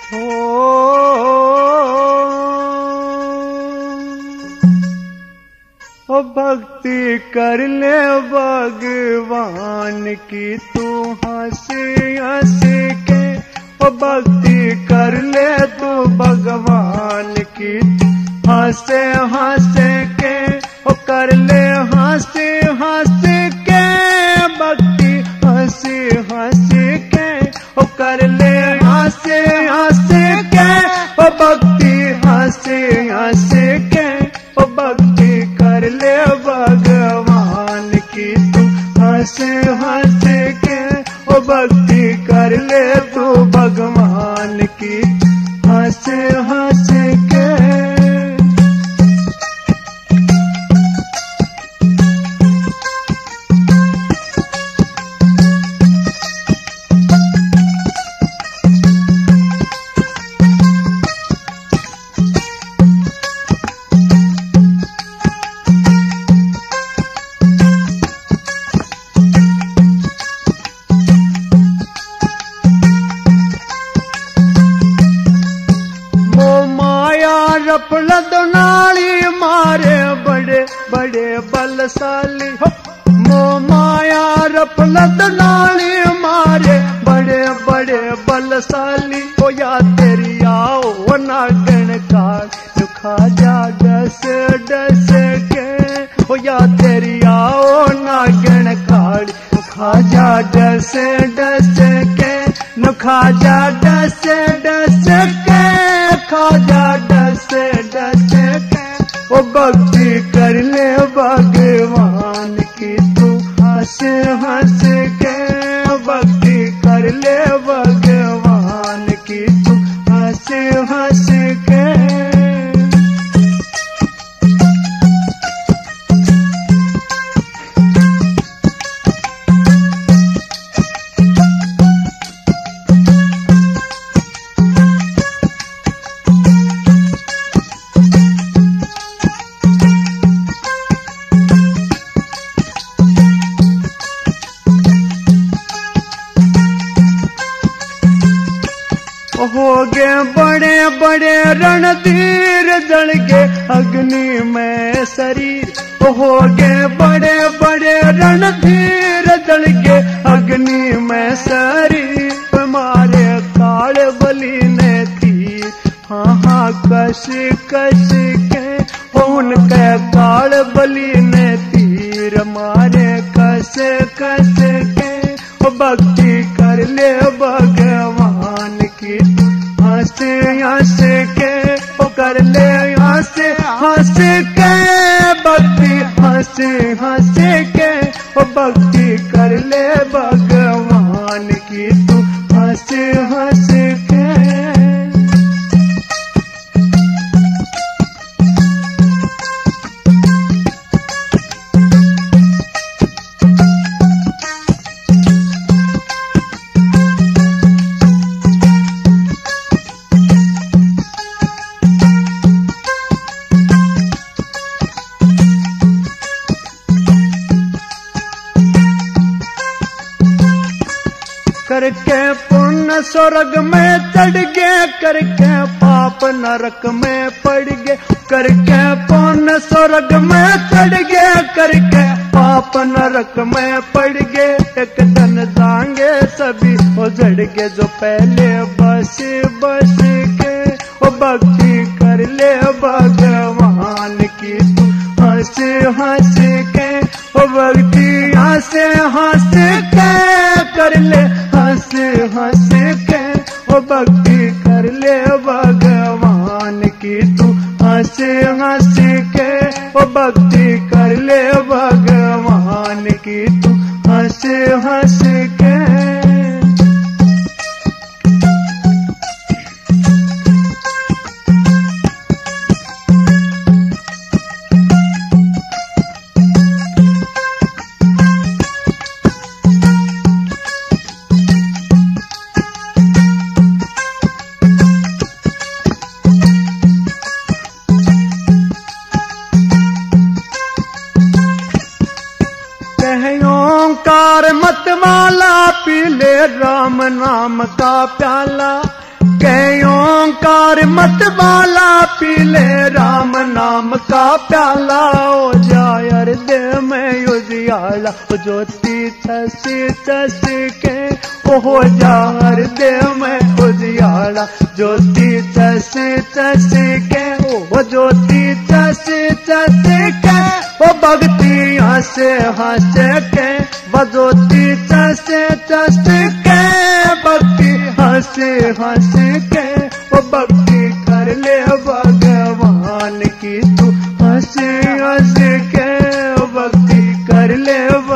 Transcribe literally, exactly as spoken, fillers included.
ओ भक्ति कर ले भगवान की तू हंस हंस के, ओ भक्ति कर ले तू भगवान की हंस हंस के, ओ कर ले हंस हंस के भक्ति हंस हंस के, ओ कर ले हंस हंस के, ओ भक्ति हंस हंस के, ओ भक्ति कर ले भगवान की तू हंस हंस के, ओ भक्ति कर ले तू भगवान की हंस हंस के। रपलद नाली मारे बड़े बड़े बलशाली हो, मो माया रपलद नाली मारे बड़े बड़े बलशाली, हो या तेरी आओ नागन काट खा जा डस डस के, हो या तेरी आओ नागन काट खा जा डस डस के, न खा जा डस डस के, खा जा डस डस के, ओ भक्ति कर ले भगवान की तू हंस हंस के, भक्ति कर ले भगवान की तू हंस हंस के। हो गए बड़े बड़े रणधीर जल के अग्नि में शरीर, हो गए बड़े बड़े रणधीर जल के अग्नि में शरीर, मारे काल बलि ने थी हाँ हाँ कश कश के, उनके काल बलि ने तीर मारे कश कश के, भक्ति कर ले भगवान की हंस हंस के, ओ कर ले हंस हंस के, भक्ति हंस हंस के, ओ भक्ति कर ले भगवान की तू हंस हंस के। करके पुण्य स्वर्ग में चढ़ गए, करके पाप नरक में पड़ गए, करके पुण्य स्वर्ग में चढ़ गए, करके पाप नरक में पड़ गए, एक दिन जाएंगे सभी उजड़ के जो पहले बस बस के, ओ भक्ति कर ले भगवान की तू हंस हंस के, ओ भक्ति हंस हंस के कर ले हंस हंस के, ओ भक्ति कर ले भगवान की तू हंस हंस के, ओ भक्ति कर ले भगवान की तू हंस हंस के। ओंकार मत माला पी ले राम नाम का प्याला, के ओंकार मत वाला पी ले राम नाम का प्याला हो जाए हृदय में उजियाला ज्योति छसी छसी के ओ हो जा हृदय में उजियाला ज्योति छसी छसी के ओ ज्योति छसी छसी के ओ भक्ति हंसे हंसे के वो ज्योति छसी छसी के भक्ति हंसे हंसे के ओ भक्ति कर ले भगवान की तू हंसे हंसे के भक्ति कर ले